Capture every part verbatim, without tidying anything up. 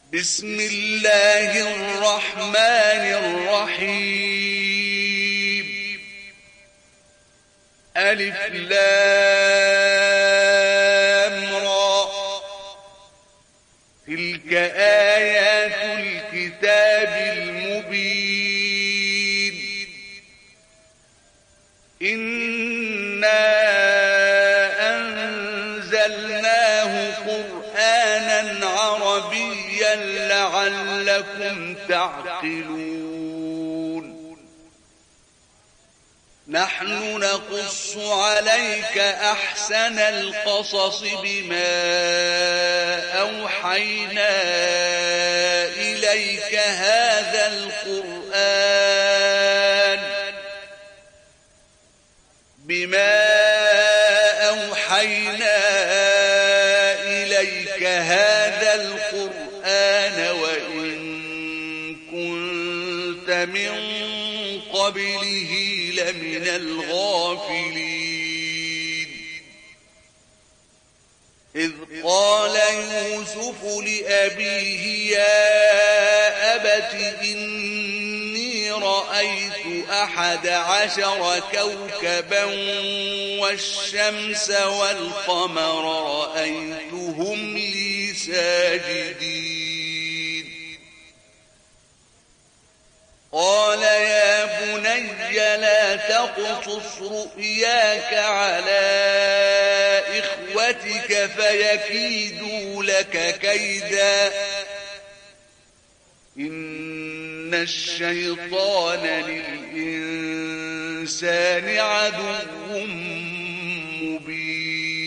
بسم الله الرحمن الرحيم. ألف لام را. تلك آيات الكتاب المبين. إنا أنزلناه قرآنا عربيا لعلكم تعقلون. نحن نقص عليك أحسن القصص بما أوحينا إليك هذا القرآن بما أوحينا إليك هذا القرآن وإن كنت من قبله لمن الغافلين. إذ قال يوسف لأبيه يا أبت إني رأيت أحد عشر كوكبا والشمس والقمر رأيتهم لي ساجدين. قال يا بني لا تقصص رؤياك على إخوتك فيكيدوا لك كيدا إن الشيطان للإنسان عدو مبين.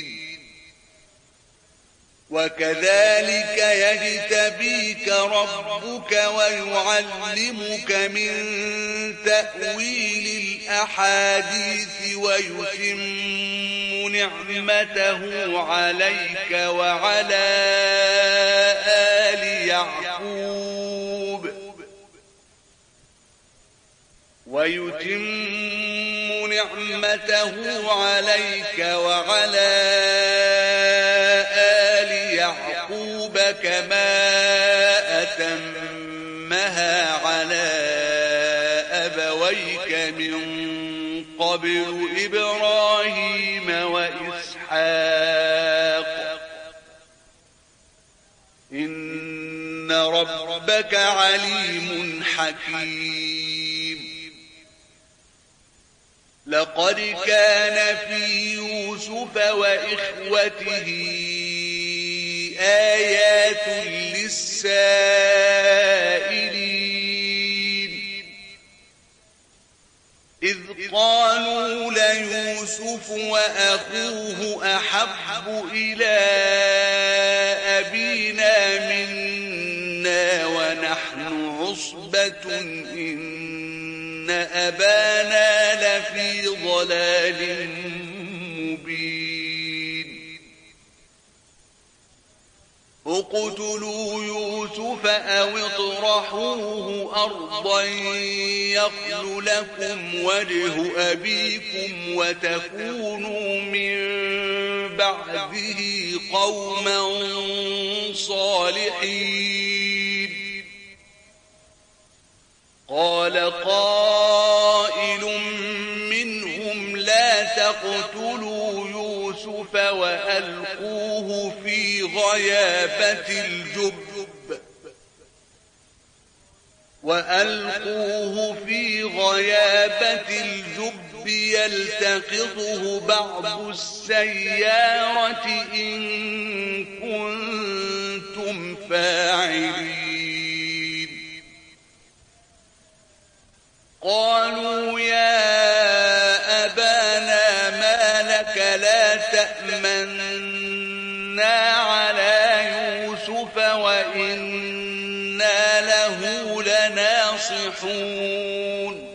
وكذلك يجتبيك ربك ويعلمك من تأويل الأحاديث ويتم نعمته عليك وعلى آل يعقوب ويتم نعمته عليك وعلى آل يعقوب كما أتمها على أبويك من قبل إبراهيم وإسحاق إن ربك عليم حكيم. لقد كان في يوسف وإخوته آيات للسائلين. إذ قالوا ليوسف وأخوه أحب إلى أبينا منا ونحن عصبة إن أبانا لفي ضلال مبين. اقتلوا يوسف أو اطرحوه أرضا يخل لكم وجه أبيكم وتكونوا من بعده قوما صالحين. قال قائل منهم لا تقتلوا يوسف وألقوه في غيابة الجب وألقوه في غيابة الجب يلتقطه بعض السيارة إن كنتم فاعلين. قالوا يا أبانا ما لك لا تأمنا على يوسف وإنا له لناصحون.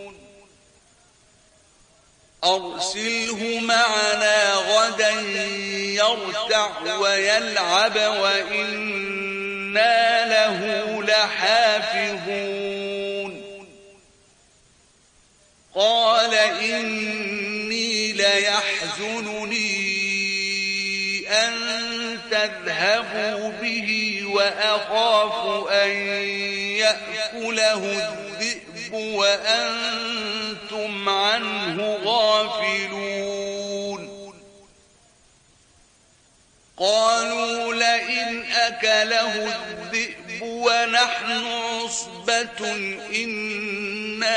أرسله معنا غدا يرتع ويلعب وإنا له لحافظون. قال إني ليحزنني أن فاذهبوا به وأخاف أن يأكله الذئب وأنتم عنه غافلون قالوا لئن أكله الذئب ونحن عصبة إنا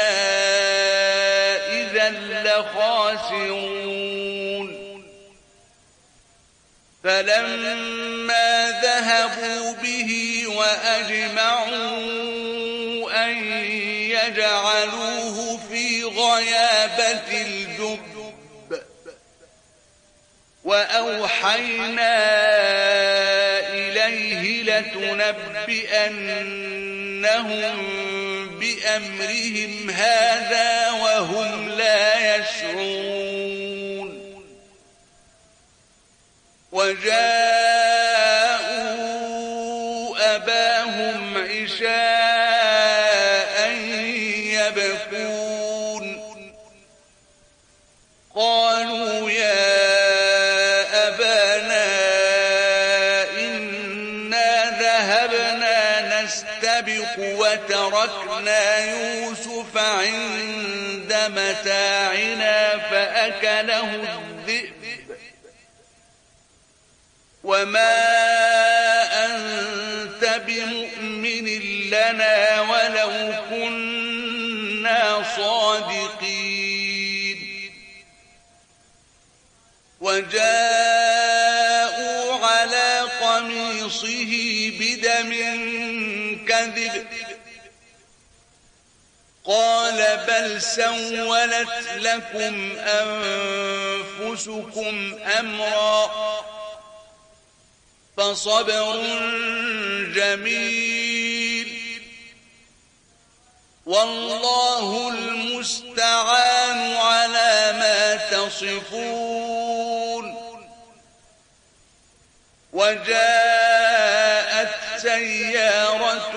إذا لخاسرون فلما ذهبوا به وأجمعوا أن يجعلوه في غيابة الجب وأوحينا إليه لتنبئنهم بأمرهم هذا وهم لا يشعرون وجاءوا أباهم عشاء يبكون قالوا يا أبانا إنا ذهبنا نستبق وتركنا يوسف عند متاعنا فأكله الذئب وما أنت بمؤمن لنا ولو كنا صادقين وجاءوا على قميصه بدم كذب قال بل سولت لكم أنفسكم أمرا فصبر جميل والله المستعان على ما تصفون وجاءت سيارة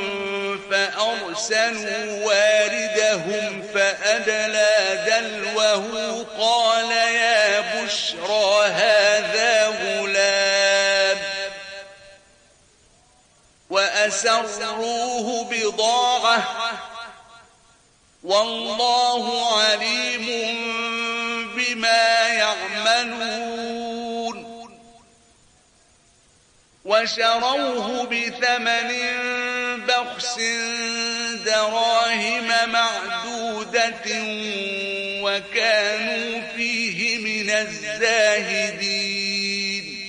فأرسلوا واردهم فأدلى دلوه قال يا بشرى هذا غلام وأسروه بضاعة والله عليم بما يعملون وشروه بثمن بخس دراهم معدودة وكانوا فيه من الزاهدين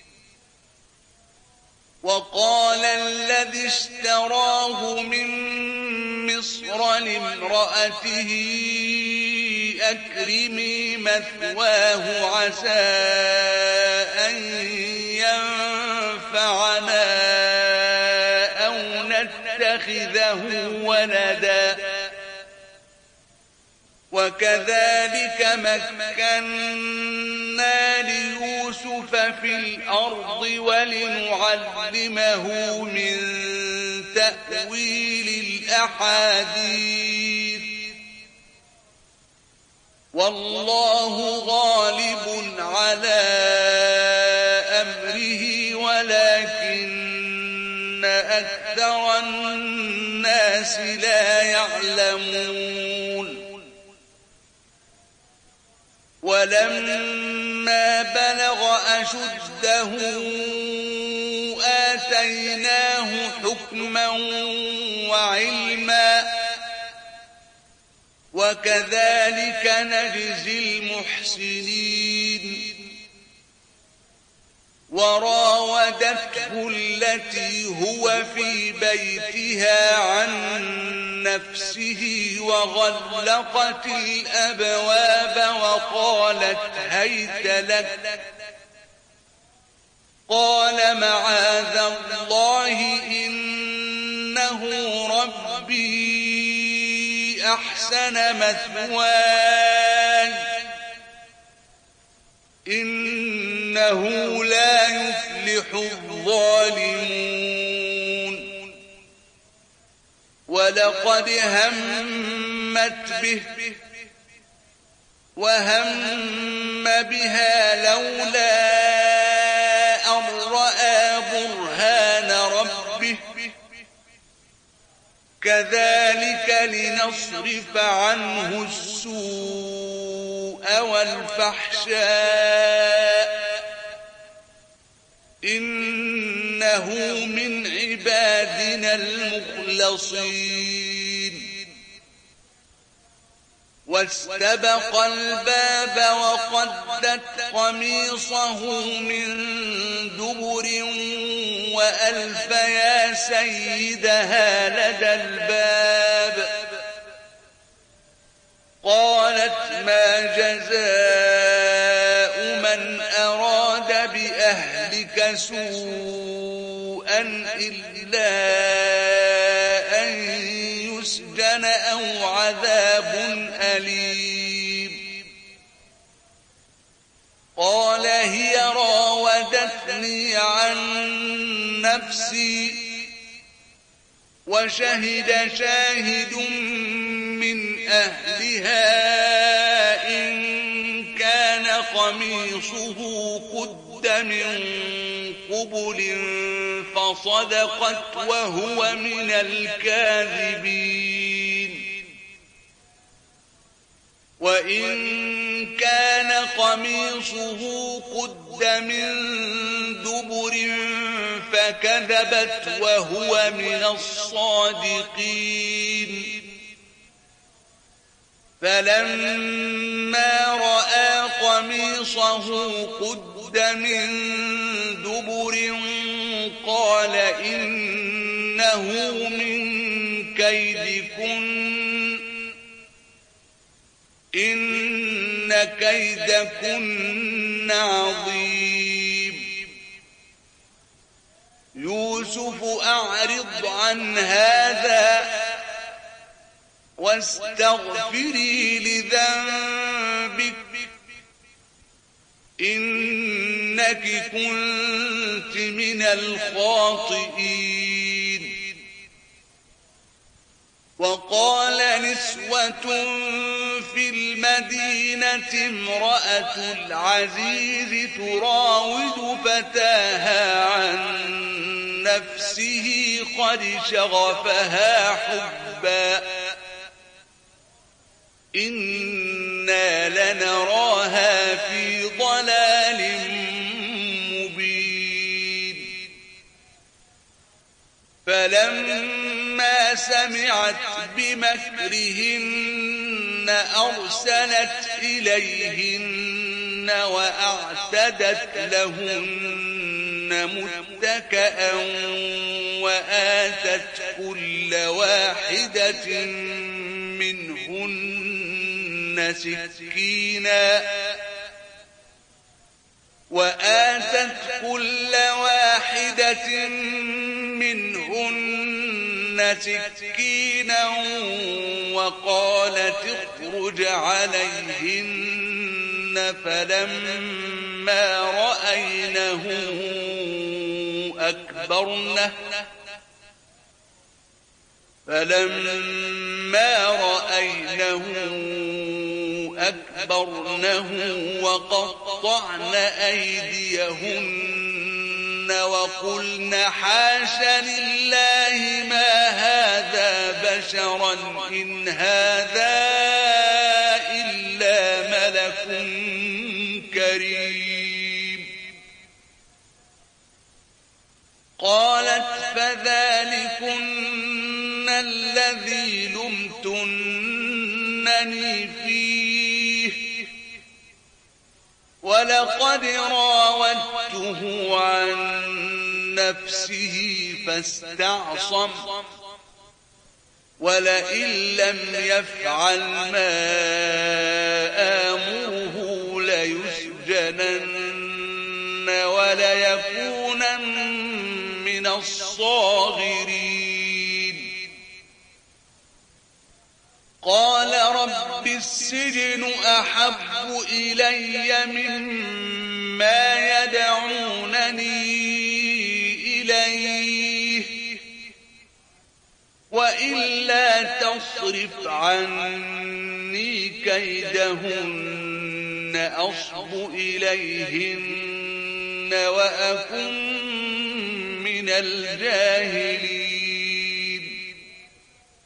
وقال الذي اشتراه من مصر لامرأته أكرمي مثواه عسى أن ينفعنا أو نتخذه ولدا وكذلك مكنا ليوسف في الأرض ولنعلمه من تأويل الأحاديث والله غالب على أمره ولكن أكثر الناس لا يعلمون ولما بلغ أشده آتيناه حكما وعلما وكذلك نجزي المحسنين وراودته التي هو في بيتها عن نفسه وغلقت الأبواب وقالت هيت لك قال معاذ الله إنه ربي أحسن مثواي إنه لا يفلح الظالمون ولقد همت به وهم بها لولا أن رأى كذلك لنصرف عنه السوء والفحشاء إنه من عبادنا المخلصين واستبق الباب وقدت قميصه من دبر وألف يا سيدها لدى الباب قالت ما جزاء من أراد بأهلك سوءا إلا أن يسجن أو عذاب أليم قال هي راودتني عن نفسي وشهد شاهد من أهلها إن كان قميصه قد من قبل فصدقت وهو من الكاذبين وإن كان قميصه قد من دبر فكذبت وهو من الصادقين فلما رأى قميصه قد من دبر قال إنه من كيدكن إن كيدكن عظيم يوسف أعرض عن هذا واستغفري لذنبك إنك كنت من الخاطئين وقال نسوة في المدينة امرأة العزيز تراود فتاها عن نفسه قد شغفها حبا إنا لنراها في ضلال مبين فلما سمعت بمكرهن أرسلت إليهن وأعتدت لهن متكئا وآتت كل واحدة منهن سكينا وآتت كل واحدة منهن سكينا وقالت اخرج عليهن فلما رأينه أكبرنه فلما رأينه أكبرنه وقطعن أيديهن وقلن حاش لله ما هذا بشرا إن هذا إلا ملك كريم قالت فذلكن الذي لمتنني فيه ولقد راودته عن نفسه فاستعصم ولئن لم يفعل ما آمره ليسجنن وليكونن من الصاغرين قال رب السجن أحب إلي مما يدعونني إليه وإلا تصرف عني كيدهن أصب إليهن وأكن من الجاهلين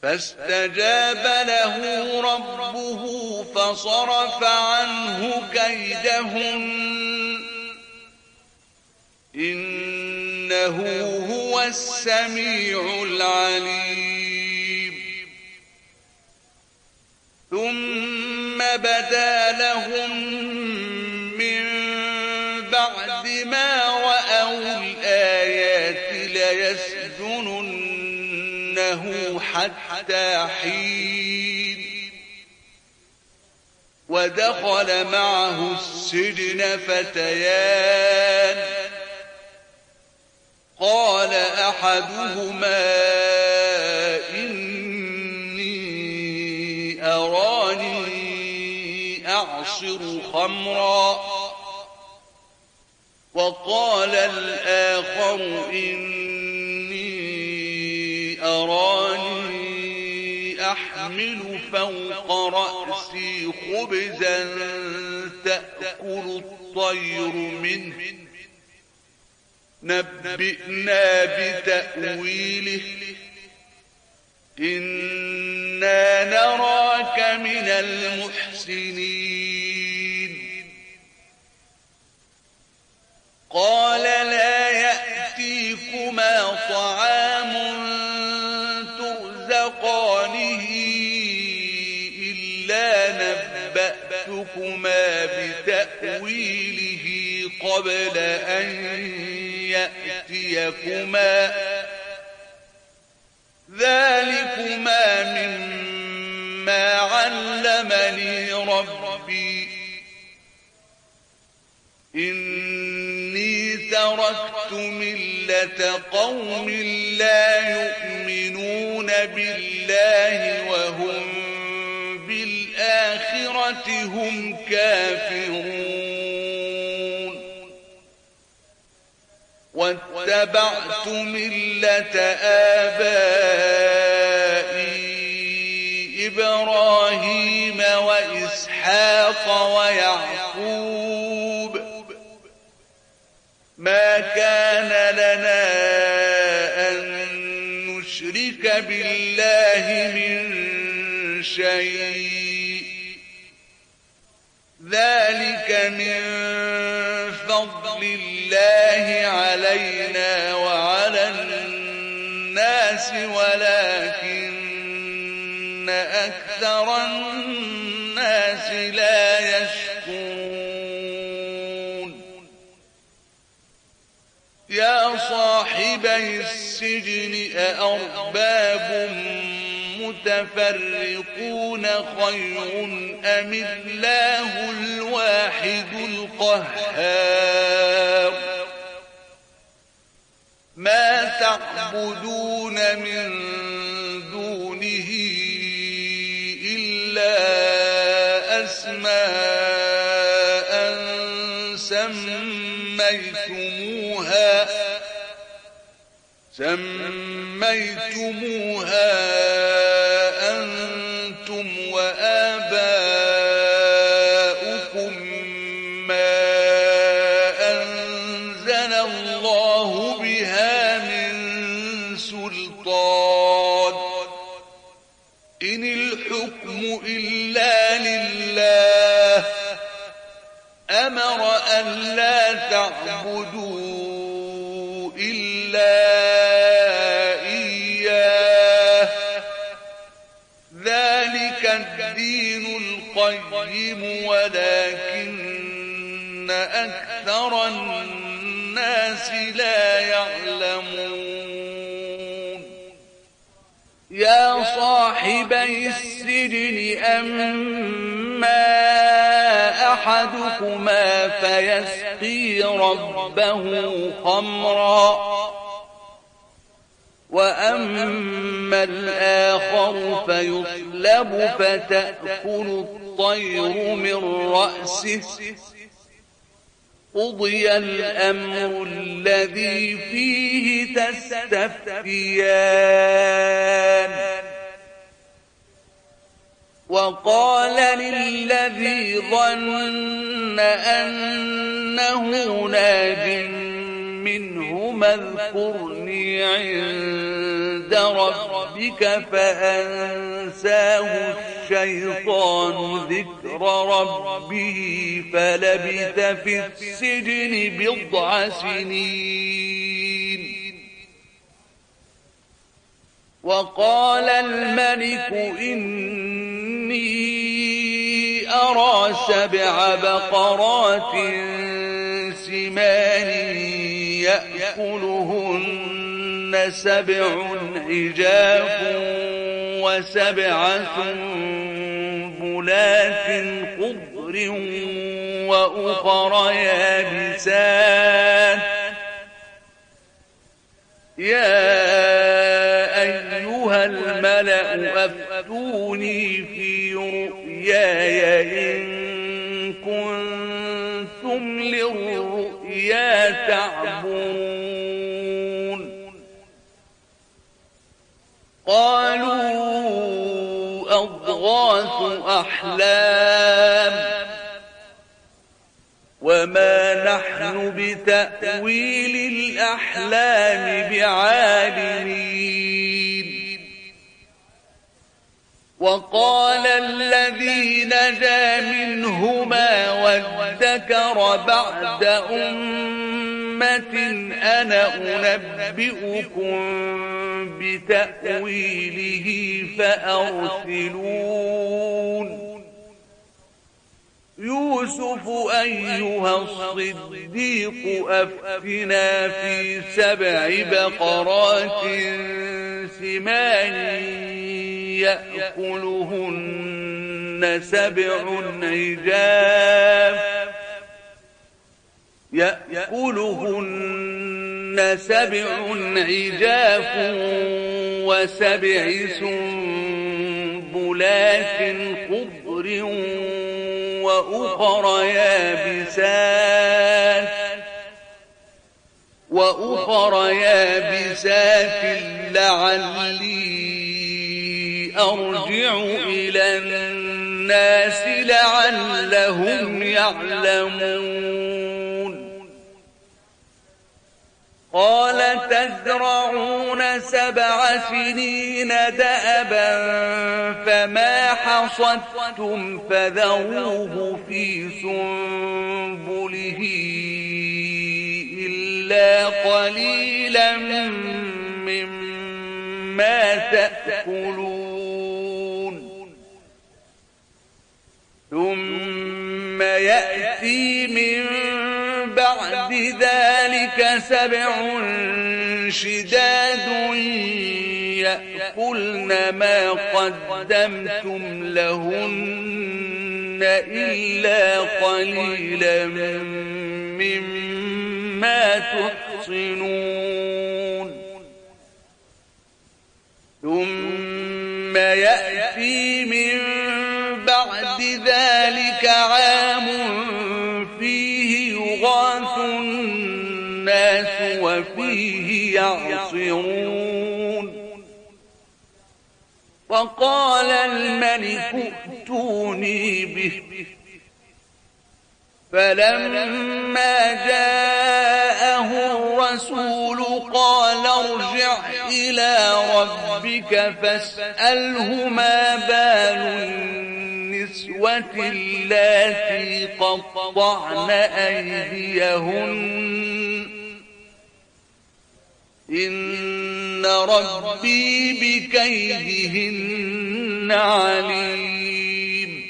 فاستجاب له ربه فصرف عنه كيدهن إنه هو السميع العليم ثم بدا لهم من بعد ما رأوا الآيات ليسجننه حتى حين ودخل معه السجن فتيان قال أحدهما إني أراني أعصر خمرا وقال الآخر إني أراني أحمل فوق رأسي خبزا تأكل الطير منه نبئنا بتأويله إنا نراك من المحسنين قال لا يأتيكما طعام ترزقانه إلا نبأتكما بتأويله قبل أن يأتيكما ذلكما مما علمني ربي إني تركت ملة قوم لا يؤمنون بالله وهم بالآخرة هم كافرون واتبعت ملة آبائي إبراهيم وإسحاق ويعقوب ما كان لنا أن نشرك بالله من شيء ذلك من فضل الله علينا وعلى الناس ولكن أكثر الناس لا يشكرون يا صاحبي السجن أأرباب متفرقون خير أم الله الواحد القهار ما تعبدون من دونه إلا أسماء سميتموها سميتموها أنتم وآباؤكم ما أنزل الله بها من سلطان إن الحكم إلا لله أمر أن لا تعبدوا إلا الدين القيم ولكن أكثر الناس لا يعلمون يا صاحبي السجن أما أحدكما فيسقي ربه خمرا وأما الآخر فيصلب فتأكل الطير من رأسه قضي الأمر الذي فيه تستفتيان وقال للذي ظن أنه ناج منهما ثم اذكرني عند ربك فأنساه الشيطان ذكر ربه فلبث في السجن بضع سنين. وقال الملك إني أرى سبع بقرات سمان يأكلهن سبع عجاف وسبع سنبلات خضر وأخر يابسات يا أيها الملأ أفتوني في رؤياي إن كنتم للرؤيا تعبرون. قالوا أضغاث أحلام وما نحن بتأويل الأحلام بعالمين. وقال الذي نجا منهما وادكر بعد أمة أنا أنبئكم بتأويله فأرسلون. يوسف أيها الصديق أفتنا في سبع بقرات سمان يأكلهن سبع عجاف يأكلهن سبع عجاف وسبع سنبلات خضر وأخر يابسات وأخر يابسات لعلي أرجع إلى الناس لعلهم يعلمون. قال تزرعون سبع سنين دأبا فما حصدتم فذروه في سنبله إلا قليلا مما تأكلون. ثم يأتي من بعد ذلك سبع شداد يأكلن ما قدمتم لهن إلا قليلا مما تحصنون. ثم يأتي من بعد ذلك عام فيه يغاث الناس وفيه يعصرون. وقال الملك ائتوني به. فلما جاءه الرسول قال ارجع إلى ربك فاسأله ما بال النسوة اللاتي قطعن أيديهن إن ربي بكيدهن عليم.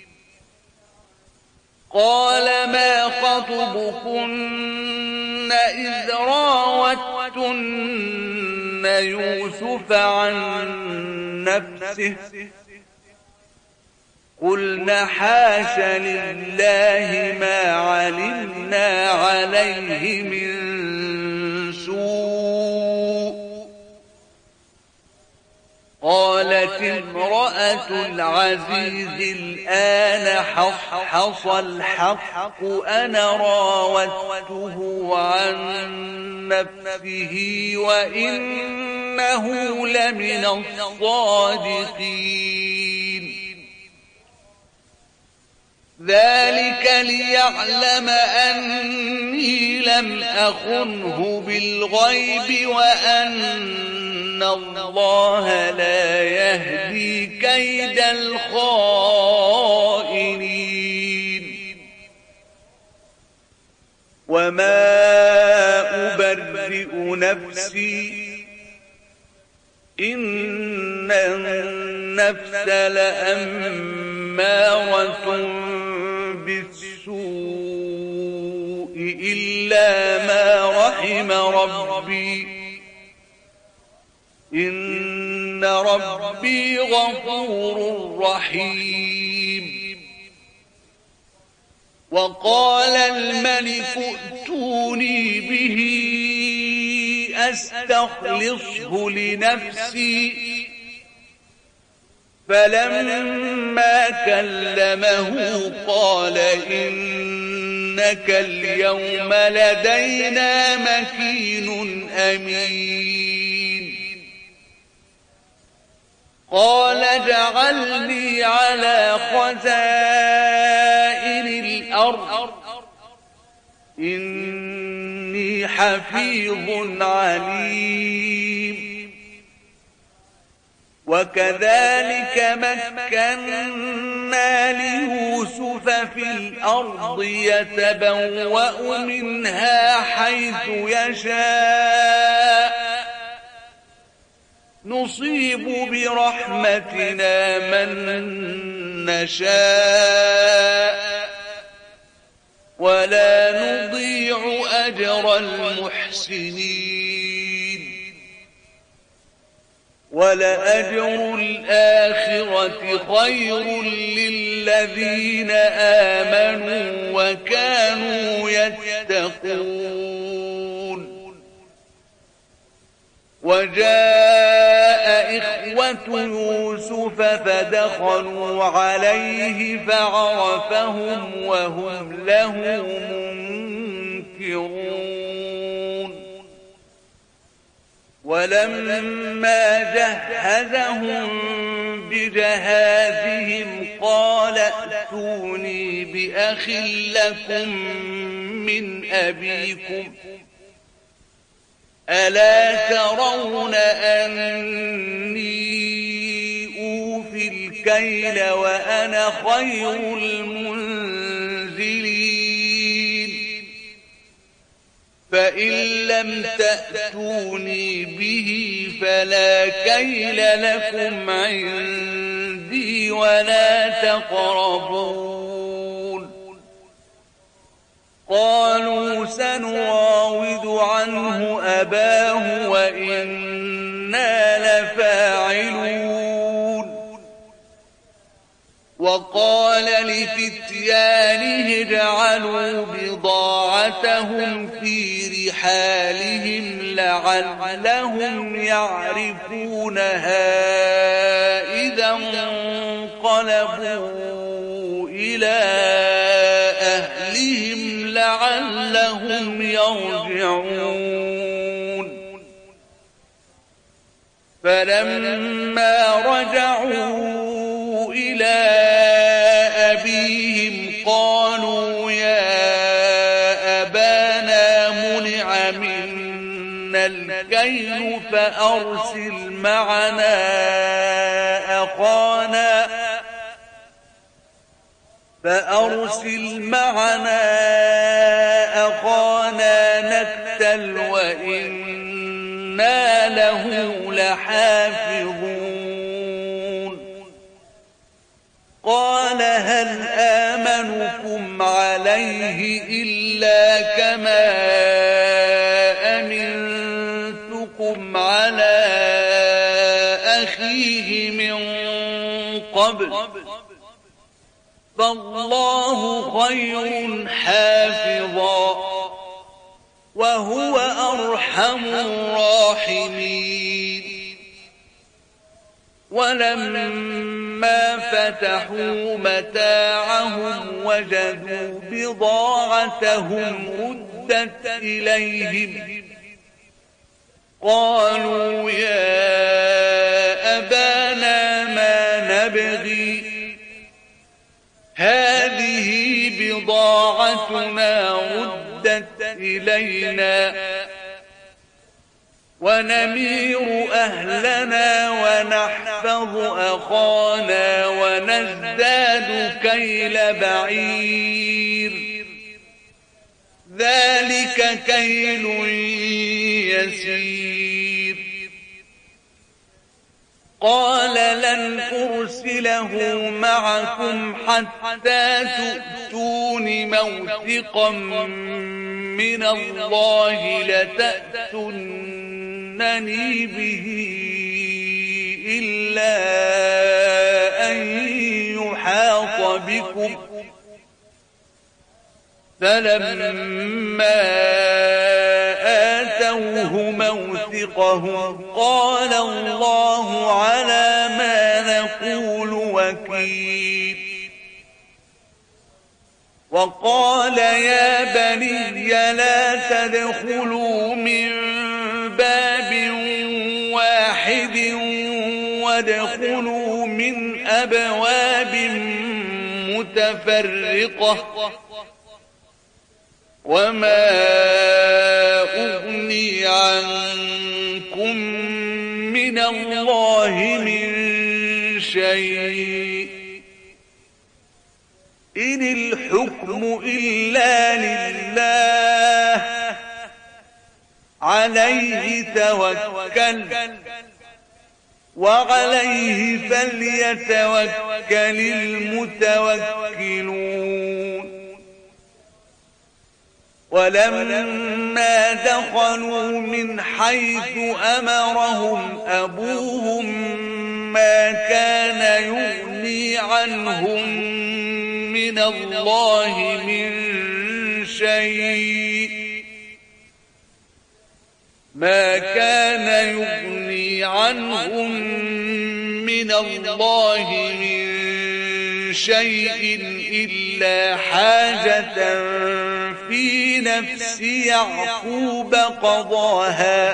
قال ما خطبكن إذ راوتن يوسف عن نفسه قلنا حاش لله ما علمنا عليه من سوء. قالت امرأة العزيز الآن حصحص الحق أنا راودته عن نفسه وإنه لمن الصادقين. ذلك ليعلم أني لم أخنه بالغيب وأن الله لا يهدي كيد الخائنين وما أبرئ نفسي إن النفس لأمارة بالسوء إلا ما رحم ربي إن ربي غفور رحيم وقال الملك ائتوني به أستخلصه لنفسي فلما كلمه قال إنك اليوم لدينا مكين أمين قال اجعلني على خزائن الأرض إني حفيظ عليم وكذلك مكنا ليوسف في الأرض يتبوأ منها حيث يشاء نصيب برحمتنا من نشاء ولا نضيع أجر المحسنين ولأجر الآخرة خير للذين آمنوا وكانوا يتقون وجاء إخوة يوسف فدخلوا عليه فعرفهم وهم له منكرون ولما جهزهم بجهازهم قال ائتوني بأخ لكم من أبيكم ألا ترون أني أوفي الكيل وأنا خير المنزلين فإن لم تأتوني به فلا كيل لكم عندي ولا تقربون قالوا سنراود عنه أباه وإنا لفاعلون وقال لفتيانه اجعلوا بضاعتهم في رحالهم لعلهم يعرفونها إذا انقلبوا إلى أهلهم لعلهم يرجعون فلما رجعوا إلى أبيهم قالوا يا أبانا منع منا الكيل فأرسل معنا أخانا فأرسل معنا أخانا نكتل وإنا له لحافظون قال هل آمنكم عليه إلا كما أمنتكم على أخيه من قبل فالله خير حافظا وهو أرحم الراحمين ولما فتحوا متاعهم وجدوا بضاعتهم ردت إليهم قالوا يا أبانا ما نبغي هذه بضاعتنا ردت إلينا ونمير أهلنا ونحفظ أخانا ونزداد كيل بعير ذلك كيل يسير قال لن أرسله معكم حتى تؤتون موثقا من الله لتأتونني به إلا أن يحاط بكم فلما آتوه موثقهم قال الله على ما نقول وكيل وقال يا بني لا تدخلوا من باب واحد وادخلوا من أبواب متفرقة وما أغني عنكم من الله من شيء إن الحكم إلا لله عليه توكل وعليه فليتوكل المتوكلون ولما دخلوا من حيث أمرهم أبوهم ما كان يغني عنهم من الله من شيء ما كان يغني عنهم من الله من شيء إلا حاجة في نفس يعقوب قضاها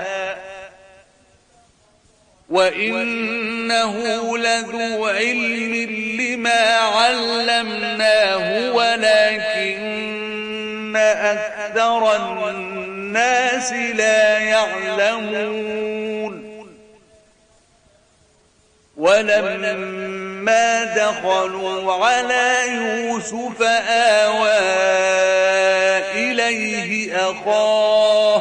وإنه لذو علم لما علمناه ولكن أكثر الناس لا يعلمون ولما دخلوا على يوسف آوى إليه أخاه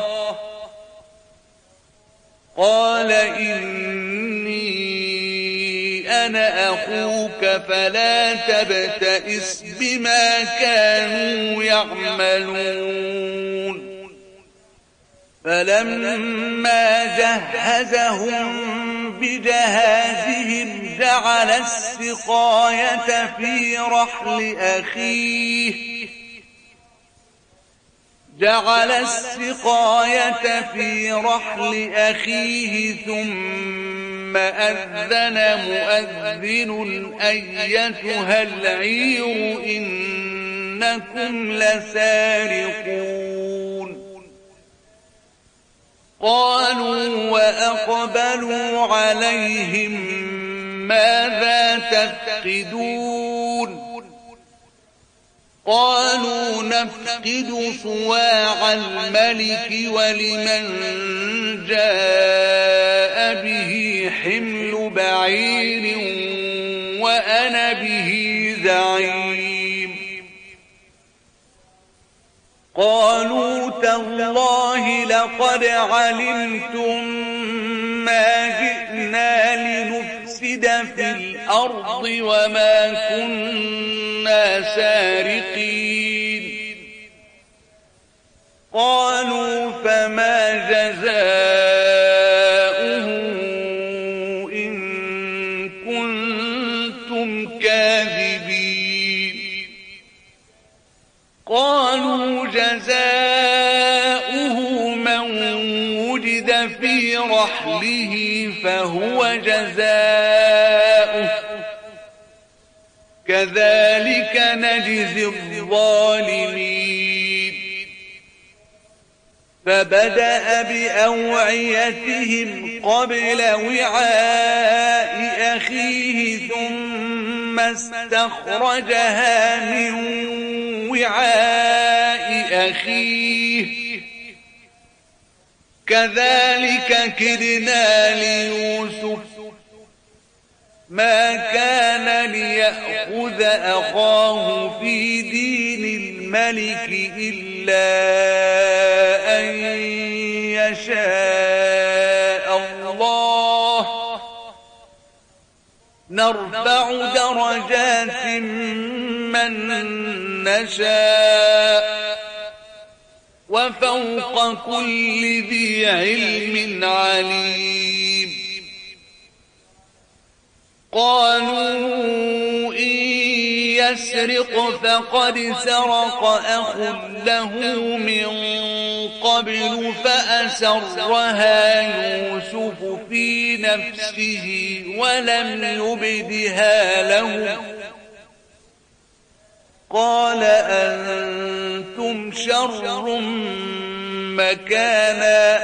قال إني أنا أخوك فلا تبتئس بما كانوا يعملون فلما جهزهم بجهازهم جعل السقاية في رحل أخيه جعل السقاية في رحل أخيه ثم أذن مؤذن أيتها العير إنكم لسارقون قالوا وأقبلوا عليهم ماذا تفقدون قالوا نفقد صواع الملك ولمن جاء به حمل بعير وأنا به زعيم قالوا تالله لقد علمتم ما جئنا لنفسد في الأرض وما كنا سارقين قالوا فما جزاؤه إن كنتم كاذبين قالوا جزاؤه من وجد في رحله فهو جزاؤه كذلك نجزي الظالمين فبدأ بأوعيتهم قبل وعاء أخيه ثم استخرجها من وعاء أخيه كذلك كدنا ليوسف ما كان ليأخذ أخاه في دين الملك إلا أن يشاء الله نرفع درجات من نشاء وفوق كل ذي علم عليم قالوا إن يسرق فقد سرق أخ له من قبل فأسرها يوسف في نفسه ولم يبدها له قال أنتم شر مكانا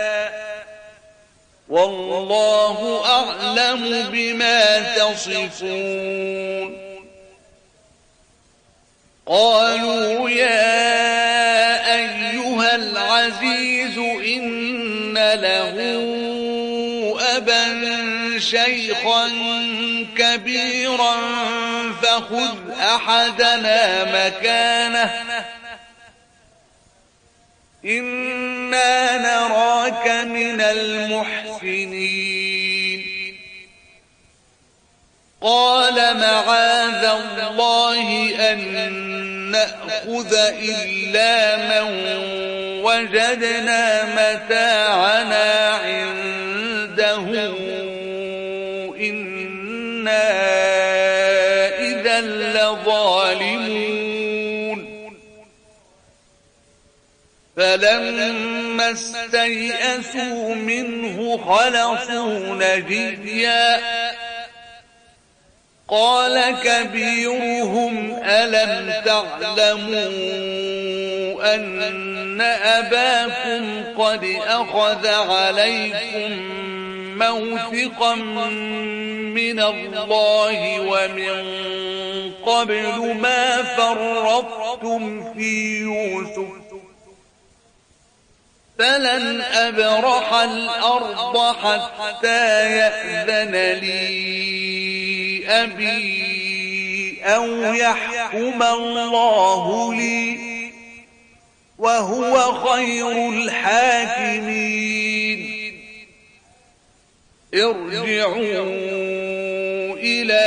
والله أعلم بما تصفون قالوا يا أيها العزيز إن له أبا شيخا كبيرا فخذ أحدنا مكانه إنا نراك من المحسنين قال معاذ الله أن نأخذ إلا من وجدنا متاعنا عنده إنا إذا لظالمون فلما استيئسوا منه خلصوا نجيا قال كبيرهم ألم تعلموا أن أباكم قد أخذ عليكم موثقا من الله ومن قبل ما فرطتم في يوسف فلن أبرح الأرض حتى يأذن لي أبي أو يحكم الله لي وهو خير الحاكمين ارجعوا إلى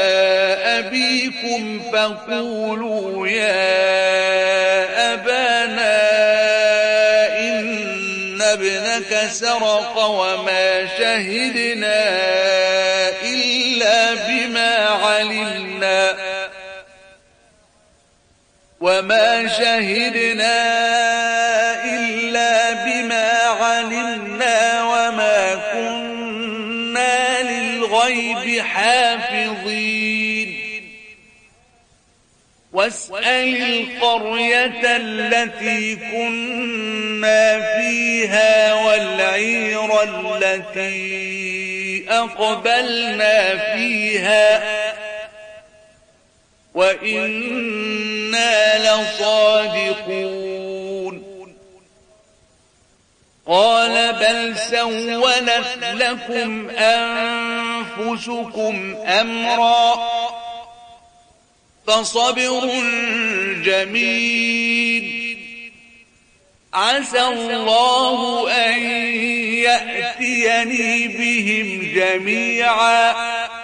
أبيكم فقولوا يا أبانا ابنك سرق وما شهدنا إلا بما علمنا وما شهدنا إلا بما علمنا وما كنا للغيب حافظين واسأل القرية التي كنا فيها والعير التي أقبلنا فيها وإنا لصادقون قال بل سولت لكم أنفسكم أمرا فصبر جميل عسى الله أن يأتيني بهم جميعا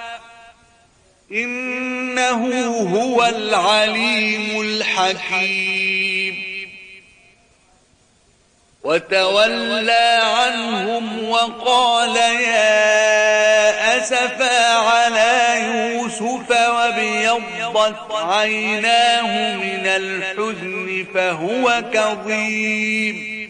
إنه هو العليم الحكيم وتولى عنهم وقال يا أسفا على يوسف وابيضت عيناه من الحزن فهو كظيم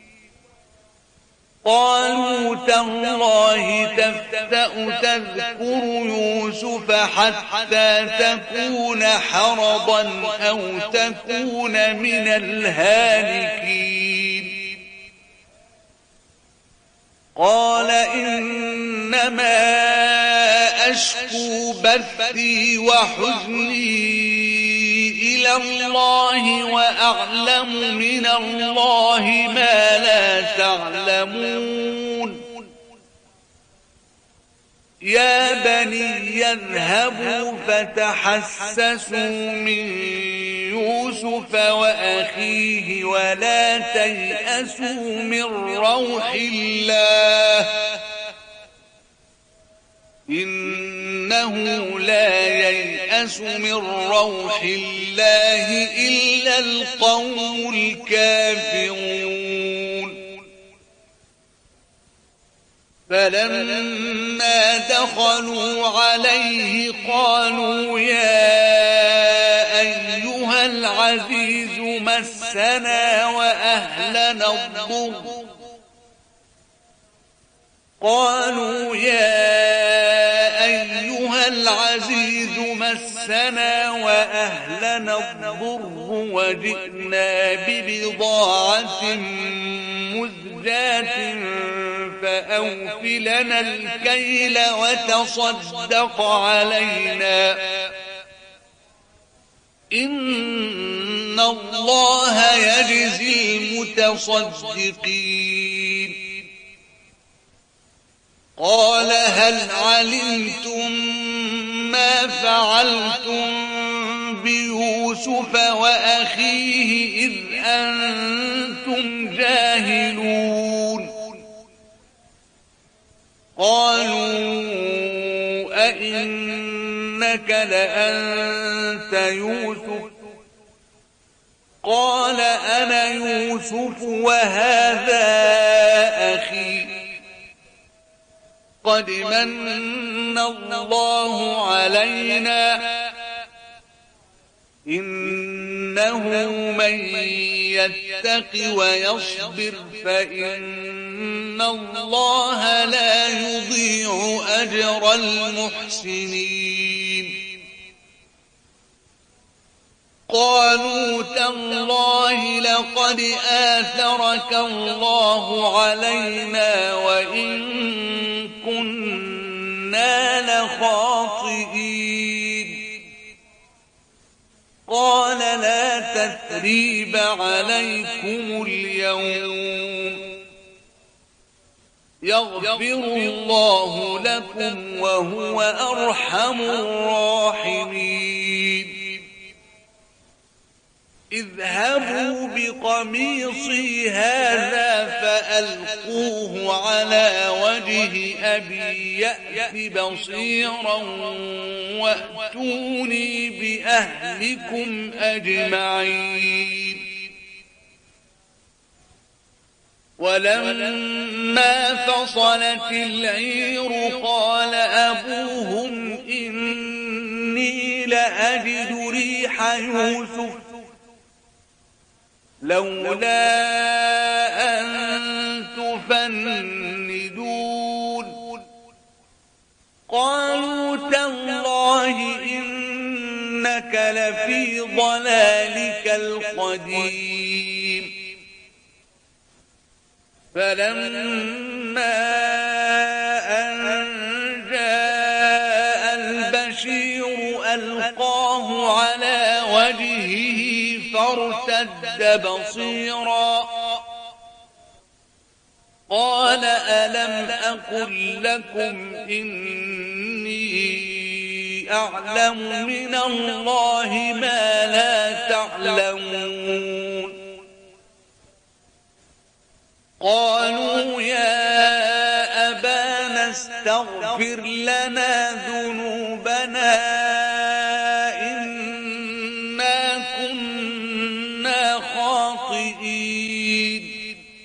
قالوا تالله تفتأ تذكر يوسف حتى تكون حرضا أو تكون من الهالكين قال إنما أشكو بثي وحزني إلى الله وأعلم من الله ما لا تعلمون يا بني يذهبوا فتحسسوا من يوسف وأخيه ولا تيأسوا من روح الله إنه لا ييأس من روح الله إلا القوم الكافرون فلما دخلوا عليه قالوا يا أيها العزيز مسنا وأهلنا الضر قالوا يا أيها العزيز مسنا وأهلنا الضر وجئنا ببضاعة مزجاة فأوفلنا الكيل وتصدق علينا إن الله يجزي المتصدقين قال هل علمتم ما فعلتم بيوسف وأخيه إذ أنتم جاهلون قالوا أئنك لأنت يوسف قال أنا يوسف وهذا أخي قد من الله علينا إنه من يتق ويصبر فإن الله لا يضيع أجر المحسنين قالوا تالله لقد آثرك الله علينا وإن كنا لخاطئين قال لا تثريب عليكم اليوم يغفر الله لكم وهو أرحم الراحمين اذهبوا بقميصي هذا فألقوه على وجه أبي يأت بصيرا وأتوني بأهلكم أجمعين ولما فصلت العير قال أبوهم إني لأجد ريح يوسف لولا أن تفندون قالوا تالله إنك لفي ضلالك القديم فلما أن جاء البشير ألقاه على وجهه فارتد بصيرا قال ألم أقل لكم إني أعلم من الله ما لا تعلمون قالوا يا أبانا استغفر لنا ذنوبنا إنا كنا خاطئين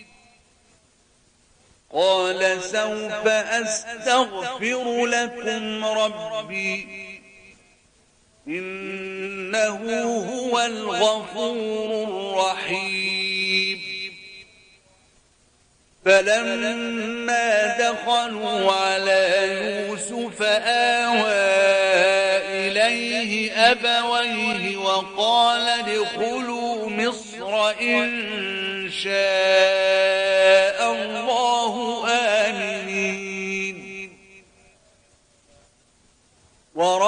قال سوف أستغفر لكم ربي إنه هو الغفور الرحيم فلما دخلوا على يوسف آوى إليه أبويه وقال ادخلوا مصر إن شاء الله آمنين ورفع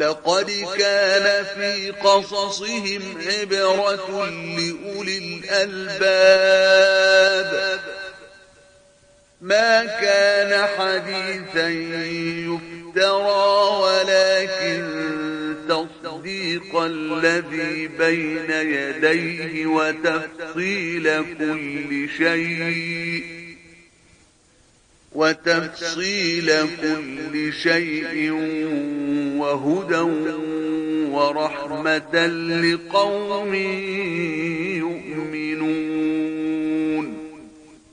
لقد كان في قصصهم عبرة لأولي الألباب ما كان حديثا يفترى ولكن تصديق الذي بين يديه وتفصيل كل شيء وتفصيل كل شيء وهدى ورحمة لقوم يؤمنون